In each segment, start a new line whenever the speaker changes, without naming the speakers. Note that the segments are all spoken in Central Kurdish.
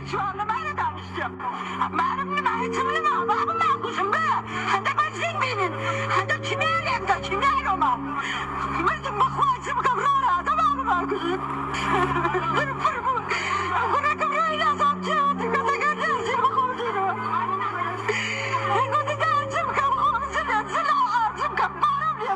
şu anda ben de danışacağım. Benim mahitçimli mi? Babam ben kuşum be. Hadi başlayın benim. Hadi kime eleyim de kime eleyim. Bizim bakmacım kavrara. Tamam mı ben kuşum? Buna kavrayla satacağım. Tıkata geleceğim. Bakmacım. Kutu da açım kavrayla. Zila açım kavrayla.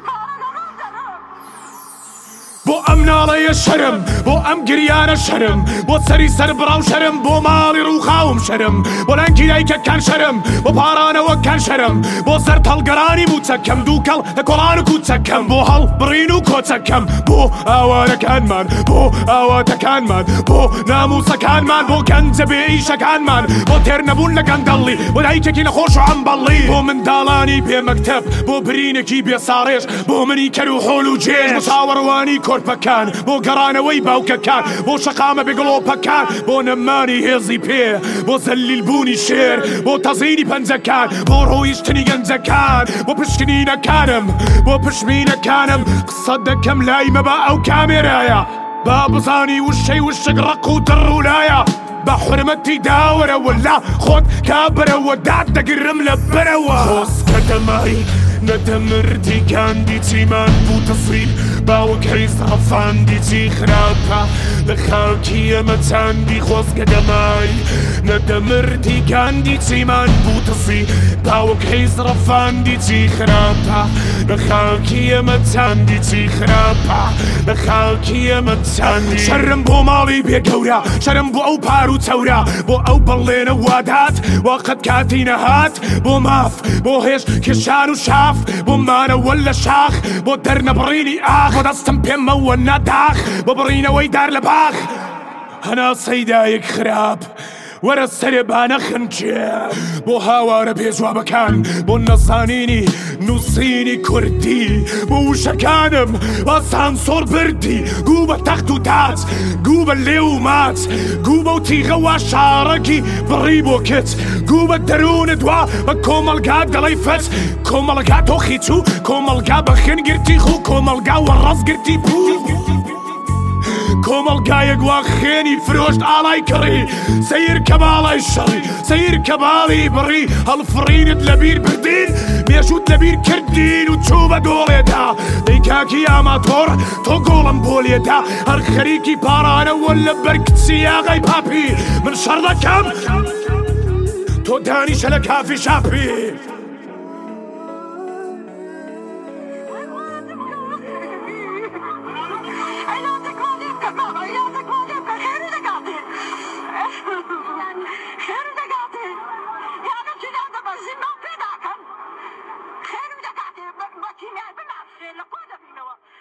بۆ ئەم ناڵەیە شەرم بۆ ئەم گریانە شەرم بۆ سەری سەر بڕاو شەرم بۆ ماڵی ڕووخاوم شەرم بۆ لەنگی دایکەکان شەرم بۆ پارانەوەکان شەرم بۆ سەر تەڵگەرانی موچەکەم دووکەڵ لە کۆڵان و کوچەکەم بۆ هەڵ بڕین و کۆچەکەم بۆ ئاوارەکانمان بۆ ئاواتەکانمان بۆ ناموسەکانمان بۆ گەنجە بێئیشەکانمان بۆ تێر نەبوون لە گەندەڵی بۆ دایکێکی نەخۆش و عەمبەڵی بۆ منداڵانی بێمەکتەب بۆ برینێکی بێساڕێژ بۆ منی کەر و حۆڵ و جێژ بۆ چاوەڕوانی کۆرپەکان بۆ گەڕانەوەی باوکەکان بۆ شەقامە بێگڵۆپەکان بۆ نەمانی هێزی پێ بۆ زەلیلبوونی شێر بۆ تەزینی پەنجەکان بۆ ڕۆیشتنی گەنجەکان بۆ پشکنینەکانم بۆ پشمینەکانم قسە دەکەم لای مەبە ئەو کامێرایە با بزانی وشەی وشک ڕق و دڕ و لایە بە حورمەتی داوەرەوە لا خۆت کابرەوە داد دەگرم لە بەرەوە خۆسکە دەماری نەدەمردی کاندی چیمان بوو تەسریب باوەک حیز ڕەفاندی چی خراپە لە خاکی ئەمە چاندی خۆزگە دەماری نەدەمردی کاندی چیمان بوو تەسریب باوەک حیز ڕەفاندی چی خراپە لە خاکی ئەمە چاندی چی خراپە لە خاکی ئەمە چاندی شەرم بۆ ماڵی بێگەورە شەرم بۆ ئەو پار و چەورە بۆ ئەو بەڵێنە وادات وەقت کاتی نەهات بۆ ماف بۆ هێش کێشان و شاف بۆ مانەوە لە شاخ بۆ دەرنەبڕینی ئاخ بۆ دەستم پێمەوە نەداخ بۆ بڕینەوەی دار لە باخ هەناسەی دایک خراپ وەرە سەرێبانە خنچێ بۆ هاوارە پێجوابەکان بۆ نەزانینی نووسینی کوردی بۆ وشەکانم با سانسۆر بردی گوو بە تەخت و تاج گوو بە لێ و ماچ گوو بە و تیغەوە شارەکی بڕی بۆ کچ گوو بە دەروونت وا بە کۆمەڵگات دەڵی فەچ کۆمەڵگا تۆخی چوو کۆمەڵگا بە خێنگرتی خو کۆمەڵگا وە ڕەزگرتی بوو کۆمەڵگایەک وا خێنی فرۆشت ئاڵای کڕی سەیر کەباڵای شەڕی سەیر کەباڵی بڕی هەڵفڕینت لەبیر بردین مێشوت لەبیر کردین و چوو بە دۆڵێدا دەی کاکی ئاماتۆر تۆ گۆڵم بۆ لێدا هەر خەریکی پارانەوە لە بەرکچی ئاغای پاپی من شەڕ دەکەم تۆ دانیشە لە کافی شاپی
خير ودكاتي بكينا بنعرف لقوة فينا